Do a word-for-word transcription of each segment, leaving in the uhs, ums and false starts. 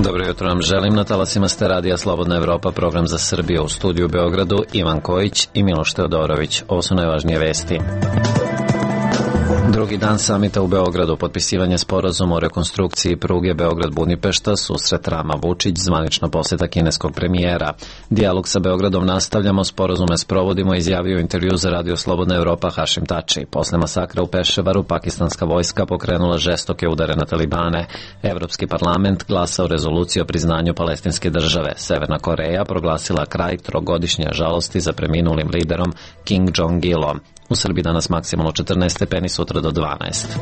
Dobro jutro vam želim. Na talasima ste radija Slobodna Evropa, program za Srbiju. U studiju u Beogradu Ivan Kojić i Miloš Teodorović. Ovo su najvažnije vesti. Drugi dan samita u Beogradu, potpisivanje sporazuma o rekonstrukciji pruge Beograd-Budimpešta, susret Rama-Vučić, zvanična poseta kineskog premijera. Dijalog sa Beogradom nastavljamo, sporazume sprovodimo, izjavio intervju za radio Slobodna Evropa Hašim Tači. Posle masakra u Peševaru, pakistanska vojska pokrenula žestoke udare na talibane. Evropski parlament glasao rezoluciju o priznanju palestinske države. Severna Koreja proglasila kraj trogodišnje žalosti za preminulim liderom Kim Jong-ilom. U Srbiji danas maksimalno četrnaest stepeni, sutra do dvanaest.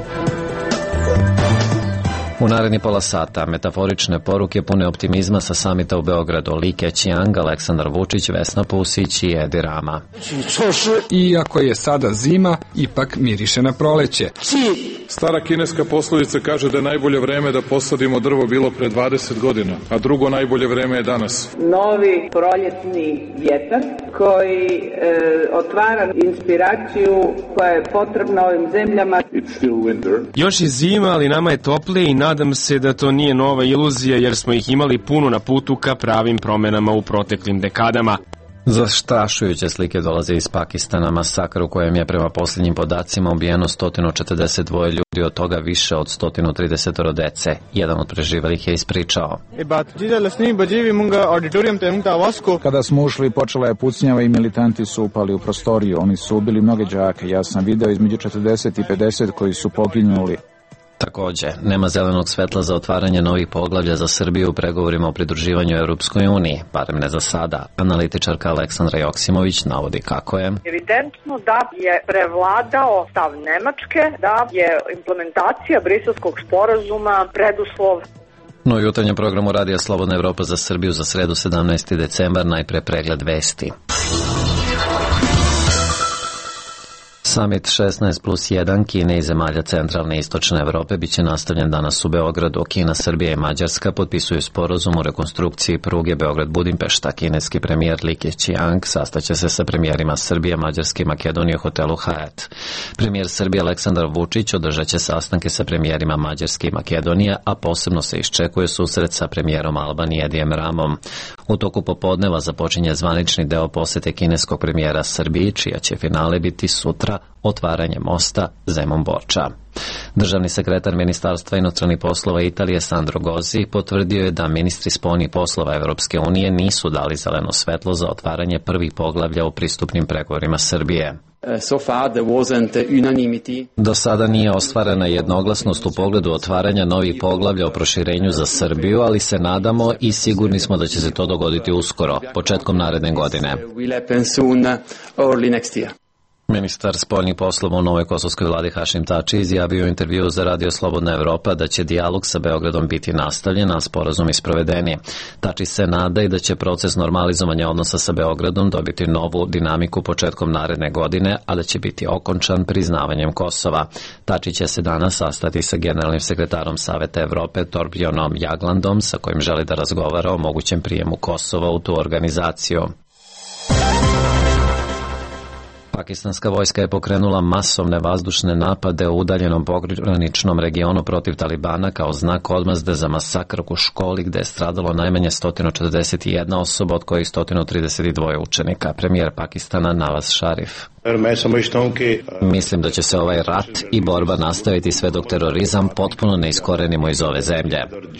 U naredni pola sata metaforične poruke pune optimizma sa samita u Beogradu. Li Keqiang, Aleksandar Vučić, Vesna Pusić i Edi Rama. Iako je sada zima, ipak miriše na proleće. Stara kineska poslovica kaže da je najbolje vreme da posadimo drvo bilo pre dvadeset godina, a drugo najbolje vreme je danas. Novi proljetni vjetar koji e, otvara inspiraciju koja je potrebna ovim zemljama. Još je zima, ali nama je toplije i nadam se da to nije nova iluzija, jer smo ih imali puno na putu ka pravim promenama u proteklim dekadama. Zastrašujuće slike dolaze iz Pakistana. Masakr u kojem je prema posljednjim podacima ubijeno sto četrdeset dva ljudi, od toga više od sto trideset dece. Jedan od preživelih je ispričao. Kada smo ušli, počela je pucnjava i militanti su upali u prostoriju. Oni su ubili mnoge đake. Ja sam video između četrdeset i pedeset koji su poginuli. Takođe, nema zelenog svetla za otvaranje novih poglavlja za Srbiju u pregovorima o pridruživanju Europskoj uniji, barem ne za sada. Analitičarka Aleksandra Joksimović navodi kako je evidentno da je prevladao stav Nemačke, da je implementacija Briselskog sporazuma preduslov. No, u jutarnjem programu radija Slobodna Evropa za Srbiju za sredu sedamnaesti decembar, najpre pregled vesti. Samit šesnaest plus jedan Kine i zemalja centralne i istočne Evrope biće nastavljen danas u Beogradu. Kina, Srbija i Mađarska potpisuju sporazum o rekonstrukciji pruge Beograd-Budimpešta. Kineski premijer Li Keqiang sastaće se sa premijerima Srbije, Mađarske i Makedonije u hotelu Hyatt. Premijer Srbije Aleksandar Vučić održat će sastanke sa premijerima Mađarske i Makedonije, a posebno se iščekuje susret sa premijerom Albanije Edijem Ramom. U toku popodneva započinje zvanični deo posete kineskog premijera Srbiji, čija će finale biti sutra, otvaranje mosta Zemun-Borča. Državni sekretar Ministarstva inostranih poslova Italije Sandro Gozi potvrdio je da ministri spoljnih poslova Evropske unije nisu dali zeleno svetlo za otvaranje prvih poglavlja u pristupnim pregovorima Srbije. Do sada nije ostvarena jednoglasnost u pogledu otvaranja novih poglavlja o proširenju za Srbiju, ali se nadamo i sigurni smo da će se to dogoditi uskoro, početkom naredne godine. Ministar spoljnih poslova u novoj kosovskoj vladi Hašim Tači izjavio u intervju za radio Slobodna Evropa da će dijalog sa Beogradom biti nastavljen, a sporazum isprovedeni. Tači se nada i da će proces normalizovanja odnosa sa Beogradom dobiti novu dinamiku početkom naredne godine, a da će biti okončan priznavanjem Kosova. Tači će se danas sastati sa generalnim sekretarom Saveta Evrope Torbjörnom Jaglandom, sa kojim želi da razgovara o mogućem prijemu Kosova u tu organizaciju. Pakistanska vojska je pokrenula masovne vazdušne napade u udaljenom pograničnom regionu protiv Talibana kao znak odmazde za masakr u školi gde je stradalo najmanje sto četrdeset jedna osoba, od kojih sto trideset dva učenika. Premijer Pakistana Nawaz Sharif. Mislim da će se ovaj rat i borba nastaviti sve dok terorizam potpuno ne iskorenimo iz ove zemlje.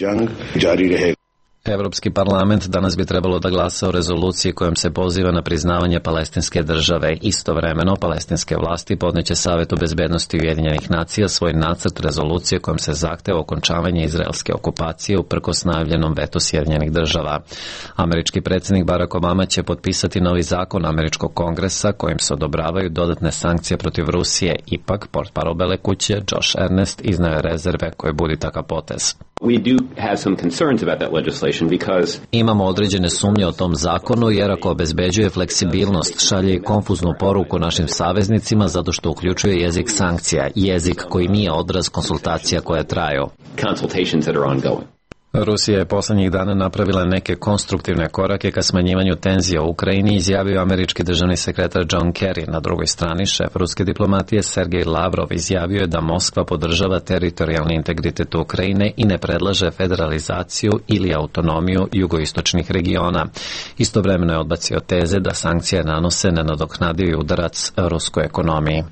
Evropski parlament danas bi trebalo da glasa o rezoluciji kojom se poziva na priznavanje palestinske države. Istovremeno, palestinske vlasti podneće Savetu bezbednosti Ujedinjenih nacija svoj nacrt rezolucije kojom se zahteva okončavanje izraelske okupacije uprkos najavljenom vetu Sjedinjenih država. Američki predsjednik Barack Obama će potpisati novi zakon Američkog kongresa kojim se odobravaju dodatne sankcije protiv Rusije. Ipak, portparol Bele kuće Josh Earnest iznao je rezerve koje budi takav potez. We do have some concerns about that legislation because Imamo određene sumnje o tom zakonu jer ako obezbeđuje fleksibilnost, šalje i konfuznu poruku našim saveznicima zato što uključuje jezik sankcija, jezik koji nije odraz konsultacija koje traju. consultations that are ongoing. Rusija je poslednjih dana napravila neke konstruktivne korake ka smanjivanju tenzija u Ukrajini, izjavio američki državni sekretar John Kerry. Na drugoj strani, šef ruske diplomatije Sergej Lavrov izjavio je da Moskva podržava teritorijalni integritet Ukrajine i ne predlaže federalizaciju ili autonomiju jugoistočnih regiona. Istovremeno je odbacio teze da sankcije nanose nenadoknadivi udarac ruskoj ekonomiji.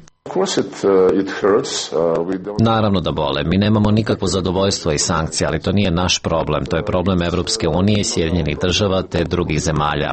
Naravno da bole. Mi nemamo nikakvo zadovoljstvo i sankcije, ali to nije naš problem. To je problem Evropske unije i Sjedinjenih država te drugih zemalja.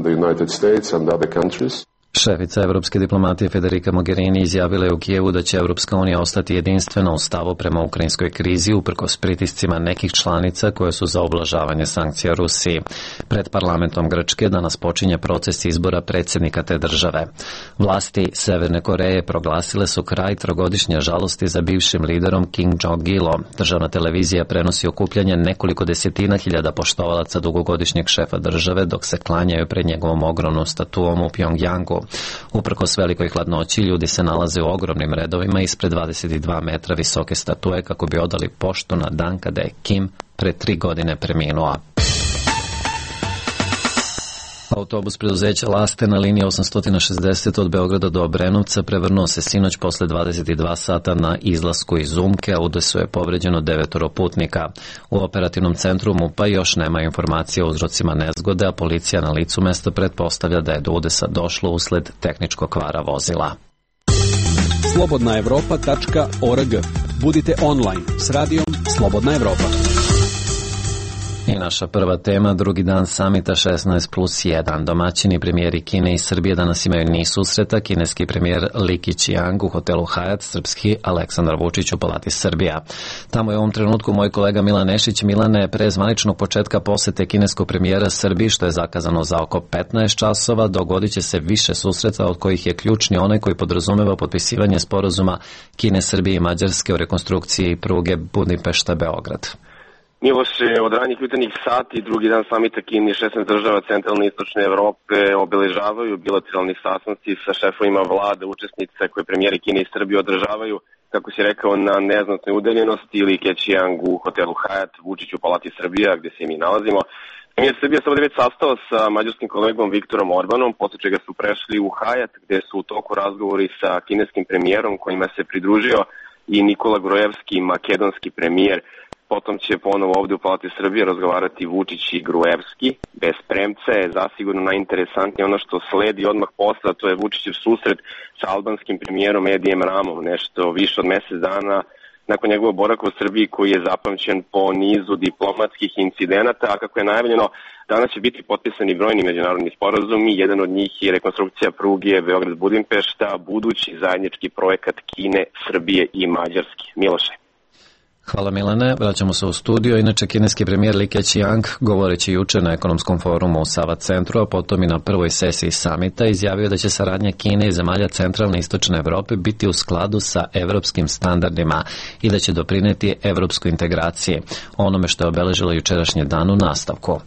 Šefica evropske diplomatije Federica Mogherini izjavila je u Kijevu da će Evropska unija ostati jedinstvena u stavu prema ukrajinskoj krizi uprkos pritiscima nekih članica koje su za ublažavanje sankcija Rusiji. Pred parlamentom Grčke danas počinje proces izbora predsjednika te države. Vlasti Severne Koreje proglasile su kraj trogodišnje žalosti za bivšim liderom Kim Jong-ilom. Državna televizija prenosi okupljanje nekoliko desetina hiljada poštovalaca dugogodišnjeg šefa države dok se klanjaju pred njegovom ogromnom statuom u Pjongjangu. Uprkos velikoj hladnoći, ljudi se nalaze u ogromnim redovima ispred dvadeset dva metra visoke statue kako bi odali poštu na dan kada je Kim pre tri godine preminuo. Autobus preduzeća Laste na liniji osamsto šezdeset od Beograda do Obrenovca prevrnuo se sinoć posle dvadeset dva sata na izlasku iz Umke, a u udesu je povređeno devetoro putnika. U operativnom centru MUP-a još nema informacije o uzrocima nezgode, a policija na licu mesta pretpostavlja da je do udesa došlo usled tehničkog kvara vozila. slobodna evropa tačka org. Budite online s radijom Slobodna Evropa. I naša prva tema, drugi dan samita šesnaest plus jedan. Domaćini premijeri Kine i Srbije danas imaju niz susreta. Kineski premijer Li Keqiang u hotelu Hyatt, srpski Aleksandar Vučić u Palati Srbija. Tamo je u ovom trenutku moj kolega Milan Nešić. Milane, pre zvaničnog početka posete kineskog premijera Srbiji, što je zakazano za oko petnaest časova, dogodit će se više susreta, od kojih je ključni onaj koji podrazumeva potpisivanje sporazuma Kine, Srbije i Mađarske o rekonstrukciji pruge Budimpešta-Beograd. Miloše, od ranjih jutarnjih sati, drugi dan samita Kine i šesnaest država centralne i istočne Evrope obeležavaju bilateralni sastanci sa šefovima vlade, učesnice koje premijeri Kine i Srbije održavaju, kako si rekao, na neznatnoj udaljenosti, ili Keqiang u hotelu Hyatt, Vučić u Palati Srbija, gde se mi nalazimo. Premijer Srbije se ovdje već sastao sa mađarskim kolegom Viktorom Orbanom, posle čega su prešli u Hyatt, gde su u toku razgovori sa kineskim premijerom, kojima se pridružio i Nikola Grujevski, makedonski premijer. Potom će ponovo ovdje u Palati Srbije razgovarati Vučić i Grujevski. Bez premca je zasigurno najinteresantnije ono što sledi odmah posle, to je Vučićev susret sa albanskim premijerom Edijem Ramom, nešto više od mesec dana nakon njegovog boravka u Srbiji, koji je zapamćen po nizu diplomatskih incidenata, a kako je najavljeno, danas će biti potpisani brojni međunarodni sporazumi. Jedan od njih je rekonstrukcija pruge Beograd-Budimpešta, budući zajednički projekat Kine, Srbije i Mađarske. Miloše. Hvala Milane, vraćamo se u studio. Inače, kineski premijer Li Keqiang, govoreći juče na ekonomskom forumu u Sava centru, a potom i na prvoj sesiji samita, izjavio da će saradnja Kine i zemalja centralne i istočne Evrope biti u skladu sa evropskim standardima i da će doprineti evropskoj integraciji, onome što je obeležilo jučerašnji dan u nastavku.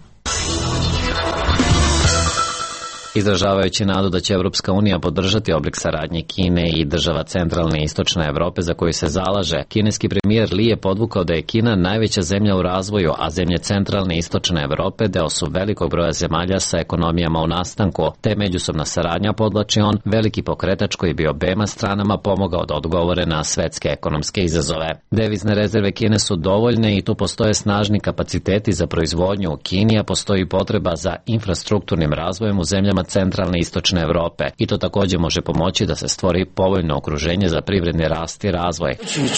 Izražavajući nadu da će Evropska unija podržati oblik saradnje Kine i država centralne i istočne Evrope za koju se zalaže, kineski premijer Li je podvukao da je Kina najveća zemlja u razvoju, a zemlje centralne i istočne Evrope deo su velikog broja zemalja sa ekonomijama u nastanku, te međusobna saradnja, podlači on, veliki pokretač koji bi obema stranama pomogao da odgovore na svetske ekonomske izazove. Devizne rezerve Kine su dovoljne i tu postoje snažni kapaciteti za proizvodnju u Kini, a postoji potreba za infrastrukturnim razvojem u zemljama centralne i istočne Evrope i to također može pomoći da se stvori povoljno okruženje za privredni rast i razvoj.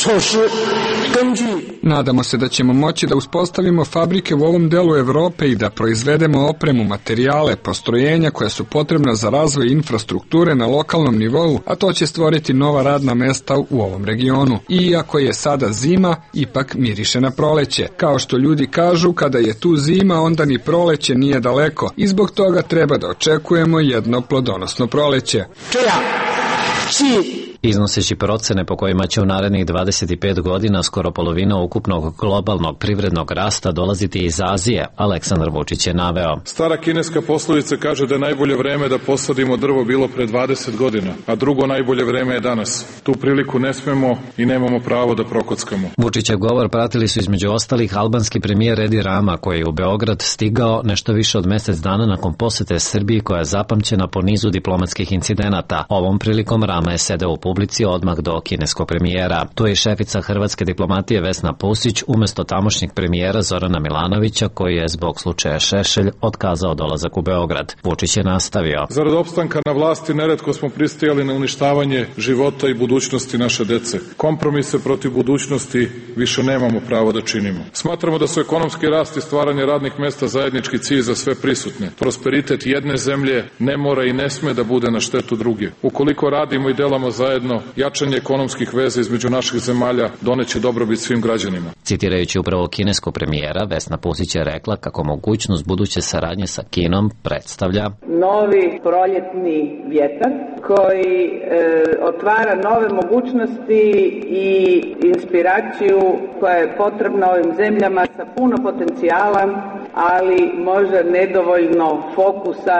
Nadamo se da ćemo moći da uspostavimo fabrike u ovom delu Evrope i da proizvedemo opremu, materijale, postrojenja koja su potrebna za razvoj infrastrukture na lokalnom nivou, a to će stvoriti nova radna mesta u ovom regionu. Iako je sada zima, ipak miriše na proleće. Kao što ljudi kažu, kada je tu zima, onda ni proleće nije daleko i zbog toga treba da očekujemo jedno plodonosno proleće. iznoseći procene po kojima će u narednih dvadeset pet godina skoro polovina ukupnog globalnog privrednog rasta dolaziti iz Azije, Aleksandar Vučić je naveo. Stara kineska poslovica kaže da je najbolje vreme da posadimo drvo bilo pre dvadeset godina, a drugo najbolje vreme je danas. Tu priliku ne smemo i nemamo pravo da prokockamo. Vučićev govor pratili su između ostalih albanski premijer Edi Rama, koji je u Beograd stigao nešto više od mesec dana nakon posete Srbiji koja je zapamćena po nizu diplomatskih incidenata. Ovom prilikom Rama je sedeo u publici odmah do kineskog premijera. Tu je i šefica hrvatske diplomatije Vesna Pusić umesto tamošnjeg premijera Zorana Milanovića, koji je zbog slučaja Šešelj otkazao dolazak u Beograd. Vučić je nastavio. Zarad opstanka na vlasti neretko smo pristajali na uništavanje života i budućnosti naše dece. Kompromise protiv budućnosti više nemamo pravo da činimo. Smatramo da su ekonomski rast i stvaranje radnih mesta zajednički cilj za sve prisutne. Prosperitet jedne zemlje ne mora i ne sme da bude na štetu druge. Ukoliko radimo i delamo zajedno, jačanje ekonomskih veza između naših zemalja doneće dobrobit svim građanima. Citirajući upravo kineskog premijera, Vesna Pusić je rekla kako mogućnost buduće saradnje sa Kinom predstavlja novi proljetni vjetar koji e, otvara nove mogućnosti i inspiraciju koja je potrebna ovim zemljama sa puno potencijala, ali možda nedovoljno fokusa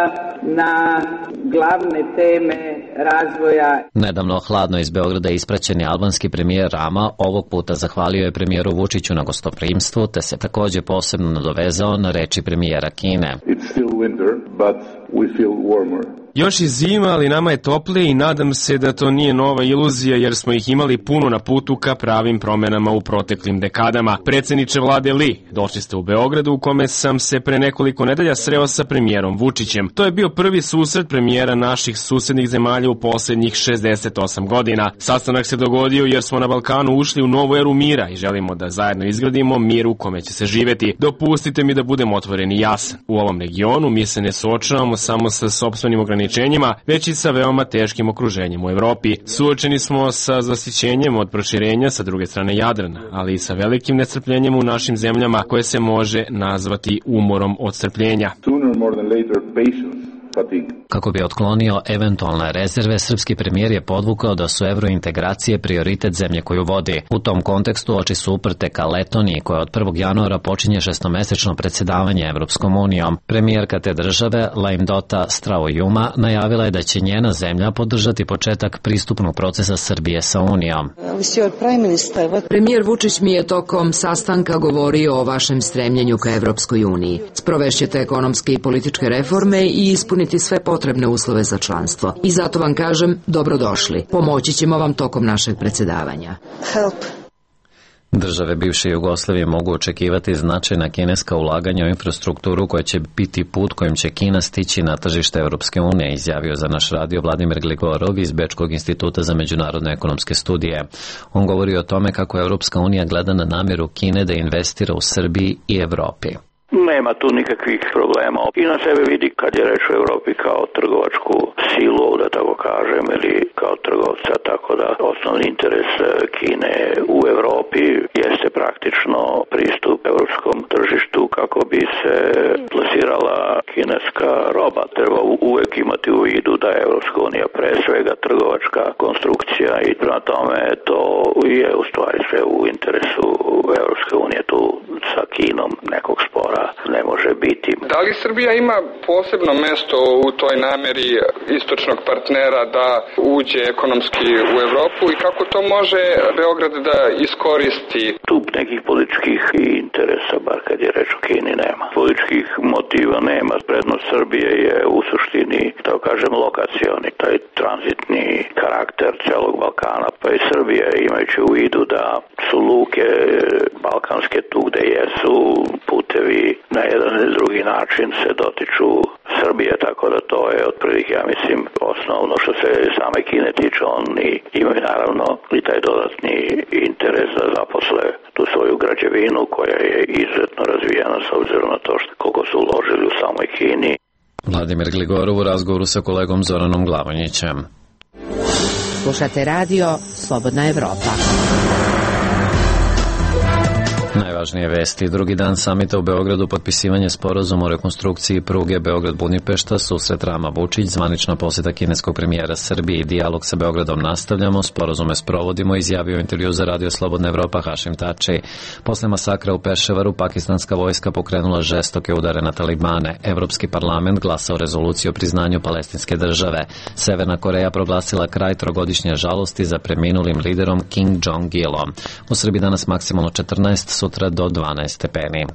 na glavne teme razvoja. Nedavno hladno iz Beograda ispraćeni albanski premijer Rama ovog puta zahvalio je premijeru Vučiću na gostoprimstvu, te se takođe posebno nadovezao na reči premijera Kine. It's still winter, but we feel warmer. Još je zima, ali nama je toplije i nadam se da to nije nova iluzija jer smo ih imali puno na putu ka pravim promenama u proteklim dekadama. Predsjedniče vlade Li, došli ste u Beogradu u kome sam se pre nekoliko nedelja sreo sa premijerom Vučićem. To je bio prvi susret premijera naših susednih zemalja u posljednjih šezdeset osam godina. Sastanak se dogodio jer smo na Balkanu ušli u novu eru mira i želimo da zajedno izgradimo mir u kome će se živeti. Dopustite mi da budem otvoren i jasan. U ovom regionu mi se ne suočavamo samo sa sopstvenim ograničenjima, već i sa veoma teškim okruženjem u Evropi. Suočeni smo sa zasićenjem od proširenja sa druge strane Jadrana, ali i sa velikim nestrpljenjem u našim zemljama koje se može nazvati umorom od strpljenja. Kako bi otklonio eventualne rezerve, srpski premijer je podvukao da su evrointegracije prioritet zemlje koju vodi. U tom kontekstu oči su uprte ka Letoniji, koja od prvog januara počinje šestomesečno predsjedavanje Evropskom unijom. Premijerka te države, Laimdota Straujuma, najavila je da će njena zemlja podržati početak pristupnog procesa Srbije sa Unijom. Premijer Vučić mi je tokom sastanka govorio o vašem stremljenju ka Evropskoj uniji. Sprovešćete ekonomske i političke reforme i ispuniti sve potrebne uslove za članstvo. I zato vam kažem, dobrodošli. Pomoći ćemo vam tokom našeg predsjedavanja. Help. Države bivše Jugoslavije mogu očekivati značajna kineska ulaganja u infrastrukturu koja će biti put kojim će Kina stići na tržište Evropske unije, izjavio za naš radio Vladimir Gligorov iz Bečkog instituta za međunarodne ekonomske studije. On govori o tome kako Evropska unija gleda na namjeru Kine da investira u Srbiji i Evropi. Nema tu nikakvih problema. I na sebe vidi kad je reč o Evropi kao trgovačku silu, da tako kažem, ili kao trgovca, tako da osnovni interes Kine u Evropi jeste praktično pristup evropskom tržištu kako bi se plasirala kineska roba. Treba uvek imati u vidu da je Evropska unija pre svega trgovačka konstrukcija i prema tome to je u stvari sve u interesu Evropske unije. Tu sa Kinom nekog spora ne može biti. Da li Srbija ima posebno mesto u toj nameri istočnog partnera da uđe ekonomski u Evropu i kako to može Beograd da iskoristi? Tu nekih političkih interesa, bar kad je reč o Kini, nema. Političkih motiva nema. Prednost Srbije je u suštini, da kažem, lokacioni, taj tranzitni karakter celog Balkana, pa i Srbije, imajući u vidu da su luke balkanske tu gde jesu, putevi na jedan ili drugi način se dotiču Srbije, tako da to je otprilike, ja mislim, osnovno što se same Kine tiče. Oni imaju naravno i taj dodatni interes da zaposle tu svoju građevinu koja je izuzetno razvijena s obzirom na to što koliko su uložili u samoj Kini. Vladimir Gligorov u razgovoru sa kolegom Zoranom Glavonjićem. Slušate radio Slobodna Evropa. Najvažnije vesti. Drugi dan samita u Beogradu, potpisivanje sporazuma o rekonstrukciji pruge Beograd-Budimpešta, susret Rama Vučić, zvanična posjeta kineskog premijera Srbije i dijalog sa Beogradom nastavljamo, sporazume sprovodimo, izjavio intervju za Radio Slobodna Evropa Hašim Tači. Posle masakra u Peševaru, pakistanska vojska pokrenula žestoke udare na talibane. Evropski parlament glasao rezoluciju o priznanju palestinske države. Severna Koreja proglasila kraj trogodišnje žalosti za preminulim liderom Kim Jong-ilom. U Srbiji danas maksimalno četrnaest, sutra do dvanaest stepeni.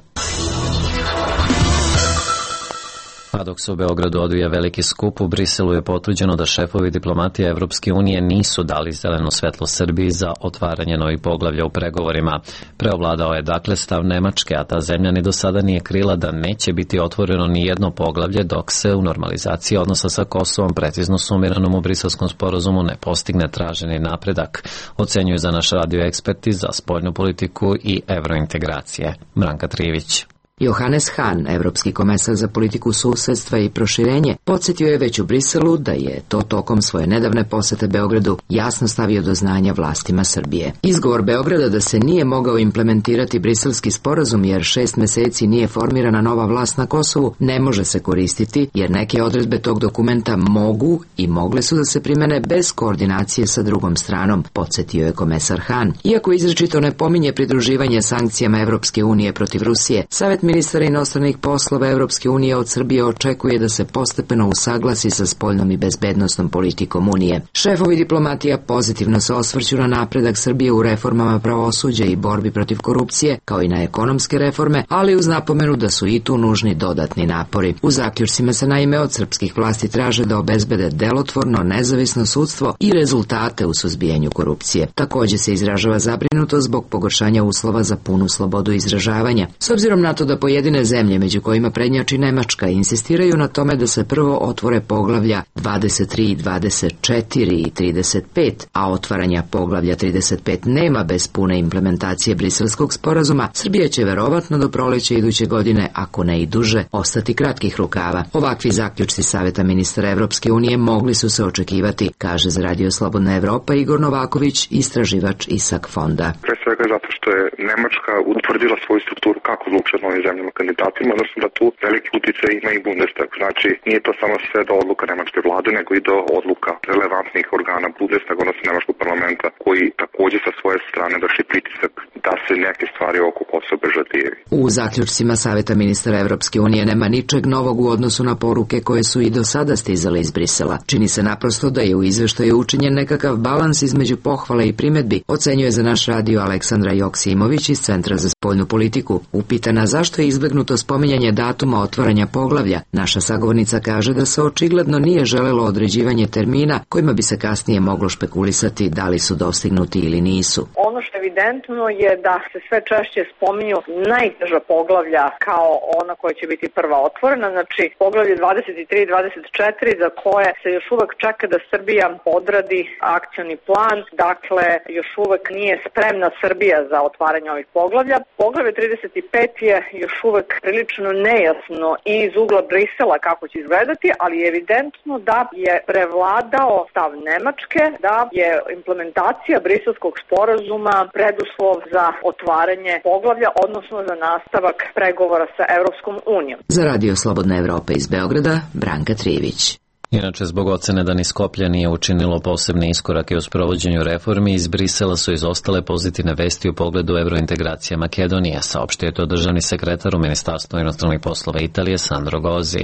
A dok se u Beogradu odvija veliki skup, u Briselu je potvrđeno da šefovi diplomatije Evropske unije nisu dali zeleno svetlo Srbiji za otvaranje novih poglavlja u pregovorima. Preovladao je dakle stav Nemačke, a ta zemlja ni do sada nije krila da neće biti otvoreno ni jedno poglavlje dok se u normalizaciji odnosa sa Kosovom, precizno sumiranom u Briselskom sporazumu, ne postigne traženi napredak, ocenjuju za naš radio eksperti za spoljnu politiku i evrointegracije. Branka Trivić. Johannes Hahn, evropski komesar za politiku susedstva i proširenje, podsjetio je već u Briselu da je to tokom svoje nedavne posete Beogradu jasno stavio do znanja vlastima Srbije. Izgovor Beograda da se nije mogao implementirati briselski sporazum jer šest meseci nije formirana nova vlast na Kosovu ne može se koristiti jer neke odredbe tog dokumenta mogu i mogle su da se primene bez koordinacije sa drugom stranom, podsjetio je komesar Hahn. Iako izričito ne pominje pridruživanje sankcijama Evropske unije protiv Rusije, Savet ministara inostranih poslova Evropske unije od Srbije očekuje da se postepeno usaglasi sa spoljnom i bezbednosnom politikom Unije. Šefovi diplomatija pozitivno se osvrću na napredak Srbije u reformama pravosuđa i borbi protiv korupcije, kao i na ekonomske reforme, ali uz napomenu da su i tu nužni dodatni napori. U zaključcima se naime od srpskih vlasti traže da obezbede delotvorno, nezavisno sudstvo i rezultate u suzbijanju korupcije. Takođe se izražava zabrinutost zbog pogoršanja uslova za punu slobodu izražavanja. S obzirom na to da pojedine zemlje, među kojima prednjači Nemačka, insistiraju na tome da se prvo otvore poglavlja dvadeset tri, dvadeset četiri i trideset pet, a otvaranja poglavlja trideset pet nema bez pune implementacije briselskog sporazuma, Srbija će verovatno do proleća iduće godine, ako ne i duže, ostati kratkih rukava. Ovakvi zaključci Saveta ministara Evropske unije mogli su se očekivati, kaže za Radio Slobodna Evropa Igor Novaković, istraživač Isak fonda. Pre svega zato što je Nemačka utvrdila svoju strukturu kako odlučuje od novim zemljama kandidatima, odnosno da tu veliki uticaj ima i Bundestag. Znači, nije to samo sve do odluka nemačke vlade, nego i do odluka relevantnih organa Bundestaga, odnosno nemačkog parlamenta, koji takođe sa svoje strane vrši pritisak da se neke stvari oko Kosova brže odvijaju. U zaključcima Saveta ministara Evropske unije nema ničeg novog u odnosu na poruke koje su i do sada stizale iz Brisela. Čini se naprosto da je u izveštaju učinjen nekakav balans između pohvale i primedbi, ocenjuje za naš radio Aleksandra Joksimović iz Centra za spoljnu politiku. Upitana zašto je izbegnuto spominjanje datuma otvaranja poglavlja, naša sagovornica kaže da se očigledno nije želelo određivanje termina kojima bi se kasnije moglo špekulisati da li su dostignuti ili nisu. Ono što je evidentno je da se sve češće spominju najteža poglavlja kao ona koja će biti prva otvorena, znači poglavlje dvadeset tri i dvadeset četiri za koje se još uvek čeka da Srbija odradi akcioni plan, dakle još uvek nije spremna Srbija za otvaranje ovih poglavlja. Poglavlje trideset pet je još uvek prilično nejasno i iz ugla Brisela kako će izgledati, ali je evidentno da je prevladao stav Nemačke, da je implementacija briselskog sporazuma preduslov za otvaranje poglavlja, odnosno za nastavak pregovora sa Evropskom unijom. Za Radio Slobodna Evropa iz Beograda, Branka Trivić. Inače, zbog ocene da ni Skoplje nije učinilo posebne iskorake u sprovođenju reformi, iz Brisela su izostale pozitivne vesti u pogledu evrointegracije Makedonije, saopštio to državni sekretar u Ministarstvu inostranih poslova Italije Sandro Gozi.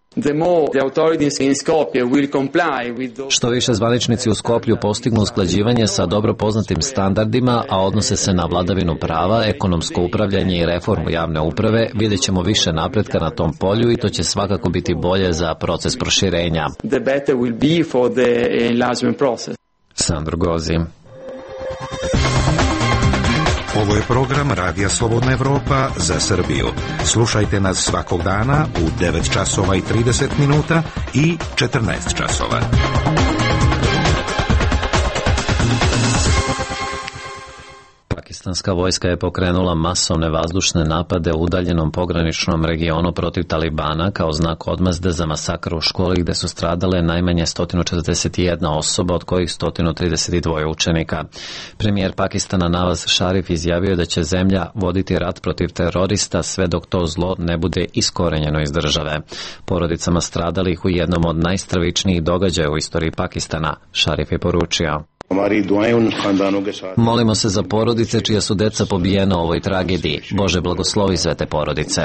Što više zvaničnici u Skoplju postignu usklađivanje sa dobro poznatim standardima, a odnose se na vladavinu prava, ekonomsko upravljanje i reformu javne uprave, vidjet ćemo više napretka na tom polju i to će svakako biti bolje za proces proširenja. Sandro Gozi. Ovo je program Radija Slobodna Evropa za Srbiju. Slušajte nas svakog dana u devet časova i trideset minuta i četrnaest časova. Pakistanska vojska je pokrenula masovne vazdušne napade u udaljenom pograničnom regionu protiv Talibana kao znak odmazde za masakr u školi gde su stradale najmanje sto četrdeset jedna osoba, od kojih sto trideset dva učenika. Premijer Pakistana Nawaz Sharif izjavio da će zemlja voditi rat protiv terorista sve dok to zlo ne bude iskorenjeno iz države. Porodicama stradalih u jednom od najstravičnijih događaja u istoriji Pakistana, Sharif je poručio: molimo se za porodice čija su deca pobijena u ovoj tragediji. Bože blagoslovi sve te porodice.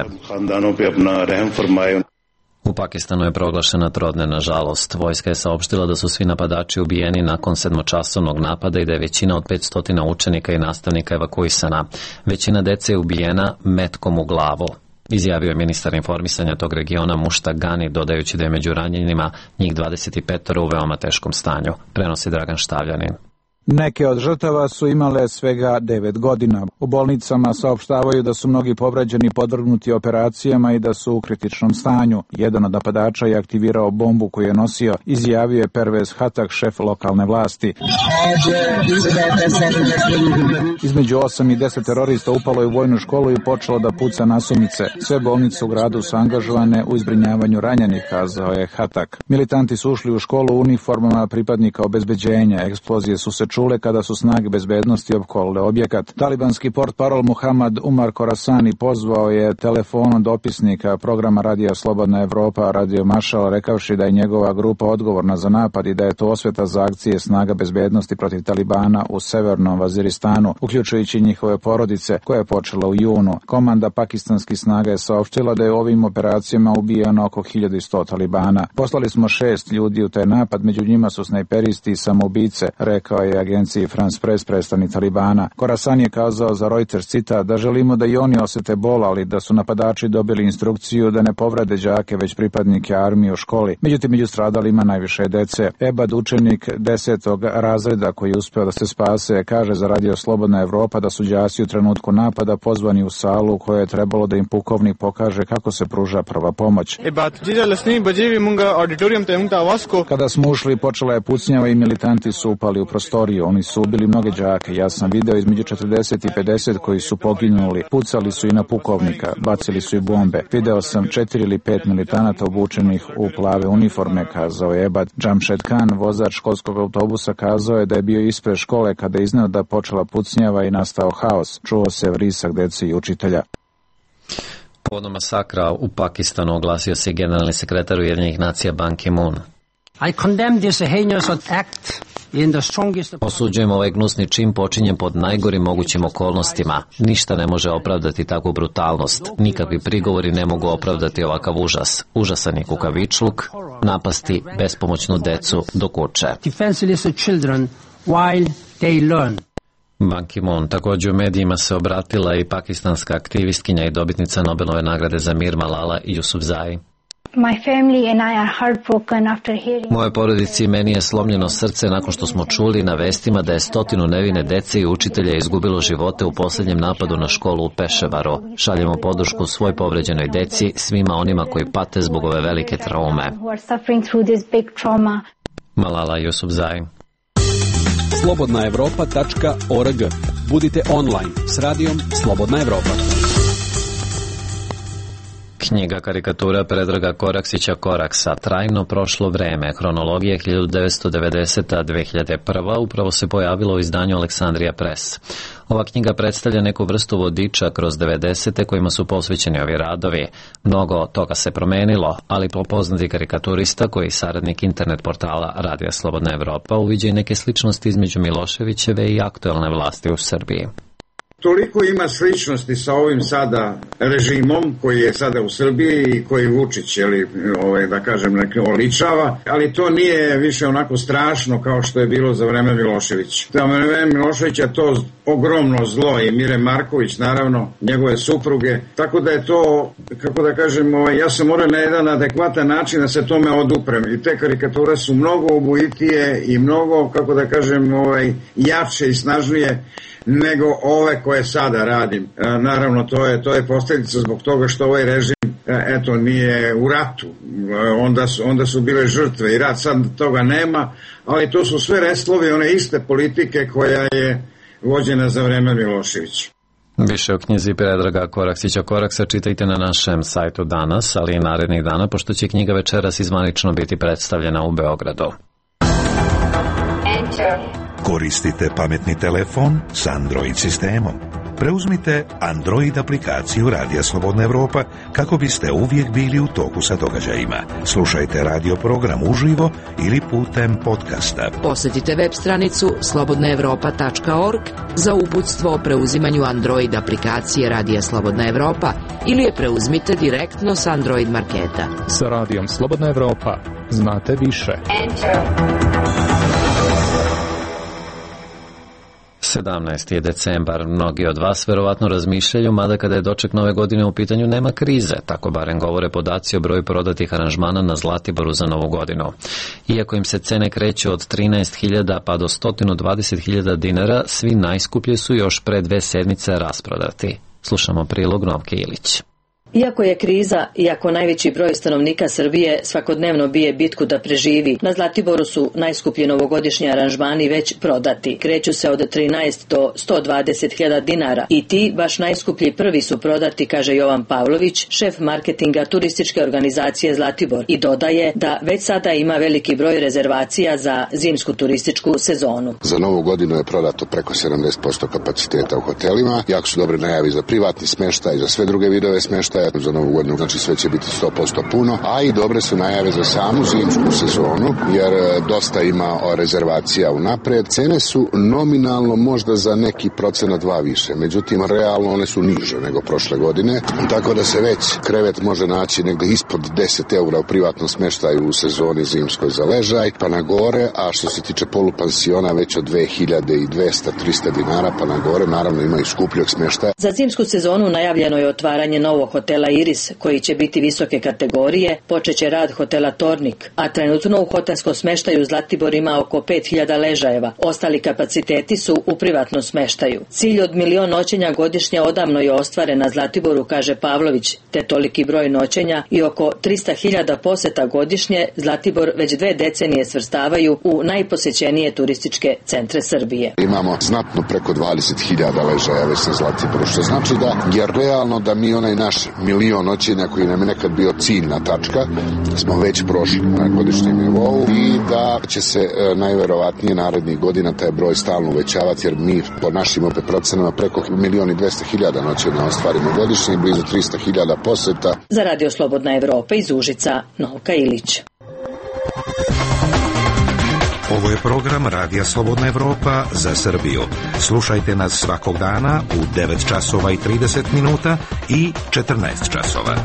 U Pakistanu je proglašena trodne, nažalost. Vojska je saopštila da su svi napadači ubijeni nakon sedmočasovnog napada i da je većina od petsto učenika i nastavnika evakuisana. Većina dece je ubijena metkom u glavu, izjavio je ministar informisanja tog regiona Mushtaq Ghani, dodajući da je među ranjenima njih dvadeset pet u veoma teškom stanju. Prenosi Dragan Štavljanin. Neke od žrtava su imale svega devet godina. U bolnicama saopštavaju da su mnogi povređeni podvrgnuti operacijama i da su u kritičnom stanju. Jedan od napadača je aktivirao bombu koju je nosio, izjavio je Pervez Hatak, šef lokalne vlasti. Između osam i deset terorista upalo je u vojnu školu i počelo da puca nasumice. Sve bolnice u gradu su angažovane u izbrinjavanju ranjenih, kazao je Hatak. Militanti su ušli u školu u uniformama pripadnika obezbeđenja. Eksplozije su se čule kada su snage bezbednosti opkolile objekat. Talibanski portparol Muhammad Umar Khorasani pozvao je telefonom dopisnika programa Radija Slobodna Evropa, Radio Mašal, rekavši da je njegova grupa odgovorna za napad i da je to osveta za akcije snaga bezbednosti protiv Talibana u severnom Vaziristanu, uključujući njihove porodice, koja je počela u junu. Komanda pakistanskih snaga je saopštila da je ovim operacijama ubijeno oko hiljadu sto Talibana. Poslali smo šest ljudi u taj napad, među njima su snajperisti i samoubice, rekao je agenciji France Press predstavnik Talibana. Khorasani je kazao za Reuters, cita, da želimo da i oni osete bol, ali da su napadači dobili instrukciju da ne povrede đake, već pripadnike armije u školi. Međutim, među stradalima najviše dece. Ebad, učenik desetog razreda koji je uspeo da se spase, kaže za Radio Slobodna Evropa da su đaci u trenutku napada pozvani u salu koje je trebalo da im pukovnik pokaže kako se pruža prva pomoć. Kada smo ušli, počela je pucnjava i militanti su upali u prostoriju. Oni su ubili mnoge đake. Ja sam video između četrdeset i pedeset koji su poginuli. Pucali su i na pukovnika. Bacili su i bombe. Video sam četiri ili pet militanata obučenih u plave uniforme, kazao je Ebad. Jamshed Khan, vozač školskog autobusa, kazao je da je bio ispred škole kada je izneo da počela pucnjava i nastao haos. Čuo se vrisak dece i učitelja. Povodom masakra u Pakistanu oglasio se generalni sekretar Ujedinjenih nacija Ban Ki-moon. I condemn this heinous act. Osuđujem ovaj gnusni čin počinjen pod najgorim mogućim okolnostima. Ništa ne može opravdati takvu brutalnost. Nikakvi prigovori ne mogu opravdati ovakav užas. Užasan je kukavičluk, napasti bespomoćnu decu dok uče. Ban Ki-moon također u medijima se obratila i pakistanska aktivistkinja i dobitnica Nobelove nagrade za mir Malala Yousafzai. Moje porodici i meni je slomljeno srce nakon što smo čuli na vestima da je stotinu nevine dece i učitelja izgubilo živote u posljednjem napadu na školu u Peševaru. Šaljemo podršku svoj povređenoj deci, svima onima koji pate zbog ove velike traume. Malala Yousafzai. slobodna evropa tačka org. Budite online s radijom Slobodna Evropa. Knjiga karikatura Predraga Koraksića Koraksa, Trajno prošlo vreme, hronologija hiljadu devetsto devedeseta do dve hiljade prve. upravo se pojavila u izdanju Aleksandrija Press. Ova knjiga predstavlja neku vrstu vodiča kroz devedesete kojima su posvećeni ovi radovi. Mnogo toga se promenilo, ali poznati karikaturista koji je saradnik internet portala Radija Slobodna Evropa uviđa i neke sličnosti između Miloševićeve i aktuelne vlasti u Srbiji. Toliko ima sličnosti sa ovim sada režimom koji je sada u Srbiji i koji Vučić, jeli, ovaj, da kažem, oličava, ali to nije više onako strašno kao što je bilo za vreme Miloševića. Za vreme Miloševića to ogromno zlo i Mire Marković, naravno, njegove supruge, tako da je to, kako da kažem, ovaj, ja sam morao na jedan adekvatan način da se tome oduprem i te karikature su mnogo obujitije i mnogo, kako da kažem, ovaj, jače i snažnije nego ove koje sada radim. E, naravno, to je, to je posljedica zbog toga što ovaj režim e, eto, nije u ratu. E, onda, su, onda su bile žrtve i rat sad toga nema, ali to su sve restlovi one iste politike koja je vođena za vreme Miloševića. Više o knjizi Predraga Koraksića Koraksa čitajte na našem sajtu danas, ali i narednih dana, pošto će knjiga večeras izvanično biti predstavljena u Beogradu. Koristite pametni telefon s Android sistemom. Preuzmite Android aplikaciju Radija Slobodna Evropa kako biste uvijek bili u toku sa događajima. Slušajte radio program uživo ili putem podcasta. Posjetite web stranicu slobodna evropa tačka org za uputstvo o preuzimanju Android aplikacije Radija Slobodna Evropa ili je preuzmite direktno s Android marketa. Sa Radijom Slobodna Evropa znate više. sedamnaesti je decembar. Mnogi od vas verovatno razmišljaju, mada kada je doček nove godine u pitanju nema krize, tako barem govore podaci o broju prodatih aranžmana na Zlatiboru za novu godinu. Iako im se cene kreću od trinaest hiljada pa do sto dvadeset hiljada dinara, svi najskuplji su još pre dve sedmice rasprodati. Slušamo prilog Novke Ilić. Iako je kriza, iako najveći broj stanovnika Srbije svakodnevno bije bitku da preživi, na Zlatiboru su najskuplji novogodišnji aranžmani već prodati. Kreću se od trinaest do sto dvadeset hiljada dinara i ti, baš najskuplji prvi su prodati, kaže Jovan Pavlović, šef marketinga turističke organizacije Zlatibor, i dodaje da već sada ima veliki broj rezervacija za zimsku turističku sezonu. Za novu godinu je prodato preko sedamdeset posto kapaciteta u hotelima, jako su dobre najavi za privatni smještaj i za sve druge vidove smještaja. Za novu godinu, znači sve će biti sto posto puno, a i dobre su najave za samu zimsku sezonu, jer dosta ima rezervacija unapred. Cene su nominalno možda za neki procenat dva više, međutim realno one su niže nego prošle godine, tako da se već krevet može naći negde ispod deset eura u privatnom smeštaju u sezoni zimskoj za ležaj, pa na gore, a što se tiče polupansiona već od dve hiljade dvesta do trista dinara pa na gore, naravno ima i skupljeg smeštaja. Za zimsku sezonu najavljeno je otvaranje novog hotela Iris, koji će biti visoke kategorije, počeće rad hotela Tornik, a trenutno u hotelskom smeštaju Zlatibor ima oko pet hiljada ležajeva. Ostali kapaciteti su u privatnom smeštaju. Cilj od milion noćenja godišnje odavno je ostvaren na Zlatiboru, kaže Pavlović, te toliki broj noćenja i oko trista hiljada poseta godišnje Zlatibor već dve decenije svrstavaju u najposećenije turističke centre Srbije. Imamo znatno preko dvadeset hiljada ležaja već na Zlatiboru, što znači da je realno da mi onaj naš milion noćenja koji nam je nekad bio ciljna tačka, smo već prošli na godišnjem nivou i da će se e, najverovatnije narednih godina taj broj stalno uvećavati, jer mi po našim opet procenama preko milion i dvesta hiljada noćenja ostvarimo godišnje, blizu trista hiljada poseta. Za Radio Slobodna Evropa iz Užica, Novka Ilić. Ovo je program Radija Slobodna Evropa za Srbiju. Slušajte nas svakog dana u devet časova i trideset minuta i četrnaest časova.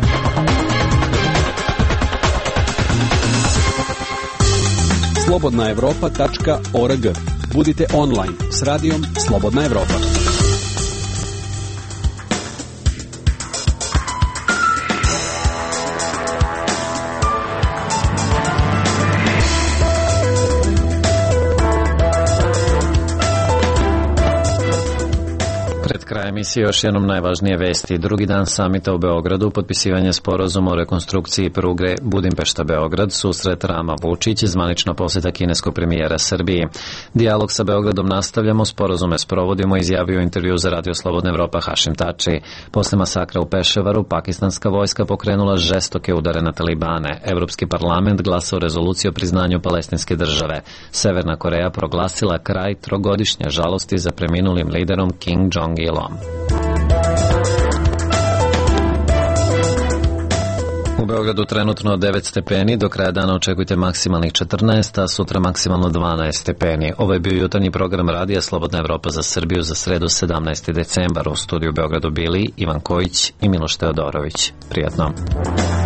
slobodna evropa tačka org. Budite online s radijom Slobodna Evropa. Emisije još jednom najvažnije vesti. Drugi dan samita u Beogradu, potpisivanje sporazuma o rekonstrukciji pruge Budimpešta-Beograd, susret Rama Vučić, zvanična posjeta kineskog premijera Srbiji. Dijalog sa Beogradom nastavljamo, sporazume sprovodimo, izjavio intervju za Radio Slobodna Evropa Hašim Tači. Posle masakra u Peševaru, pakistanska vojska pokrenula žestoke udare na talibane. Evropski parlament glasao rezoluciju o priznanju palestinske države. Severna Koreja proglasila kraj trogodišnje žalosti za preminulim liderom Kim Jong-ilom. U Beogradu trenutno devet stepeni, do kraja dana očekujte maksimalnih četrnaest, a sutra maksimalno dvanaest stepeni. Ovo je bio jutarnji program Radija Slobodna Evropa za Srbiju za sredu sedamnaesti decembar. U studiju u Beogradu bili Ivan Kojić i Miloš Teodorović. Prijatno.